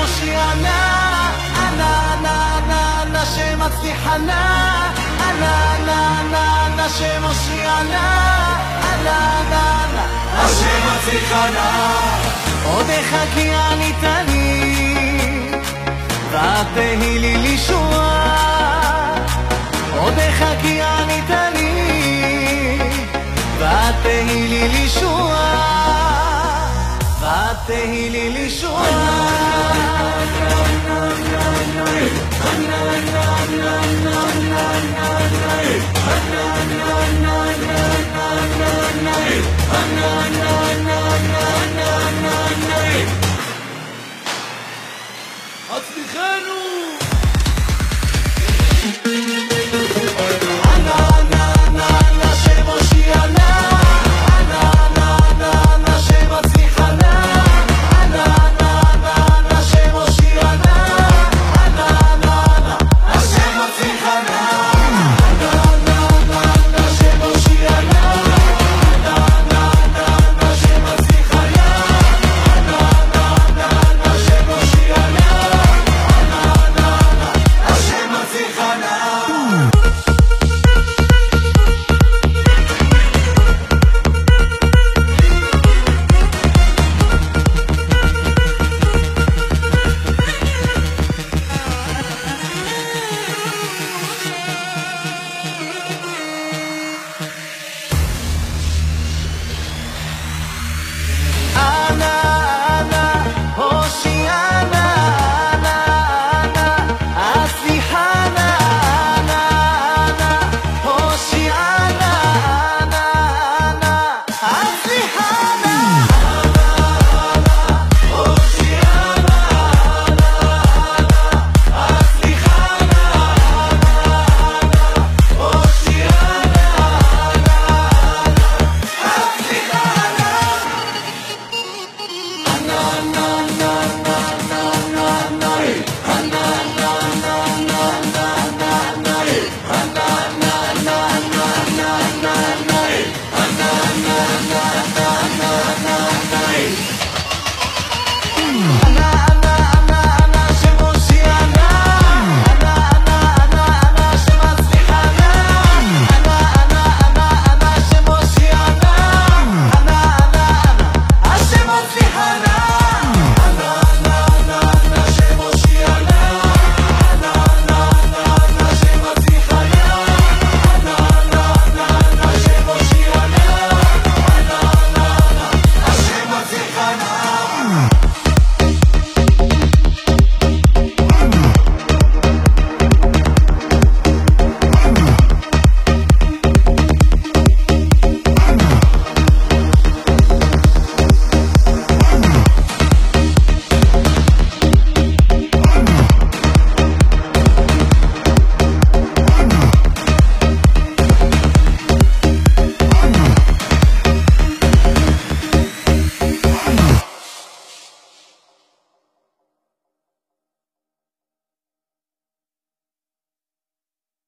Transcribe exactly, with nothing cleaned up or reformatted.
שמושיענה, אנה אנה אנה אנה שמצליחנה, אנה אנה אנה אנה שמושיענה, אנה אנה אנה אנה שמצליחנה. עודך כי ענית לי ותהי לי לישועה, עודך כי ענית לי ותהי לי לישועה, ותהי לי לישועה. הצליחנו na na na